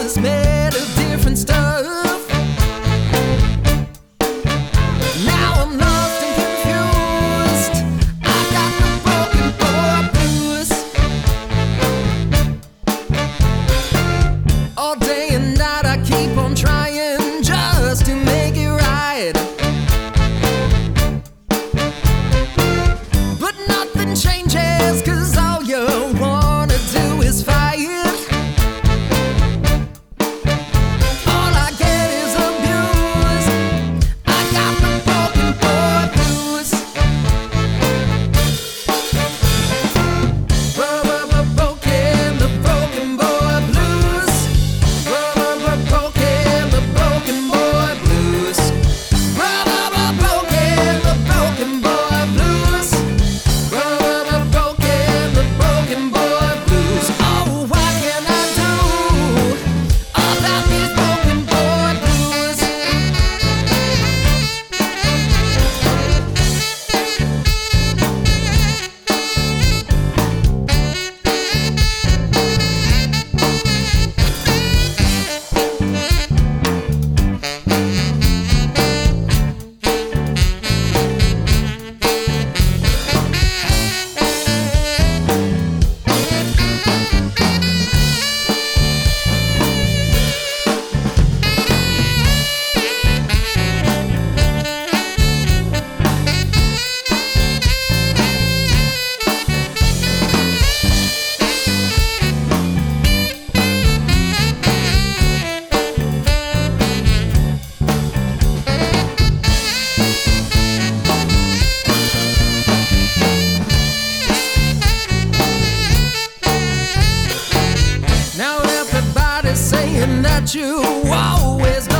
was made of different stuff. Now I'm lost and confused. I got the broken boy blues. All day and night I keep on trying just to make it right. But nothing changes, 'cause all you wanna do is fight. All I get is abuse. I got the broken boy blues. Broken, the broken boy blues. Broken, the broken boy blues. Broken, the broken boy blues. Broken, the broken boy blues. Oh, what can I do about these broken boy blues? Now everybody's saying that you always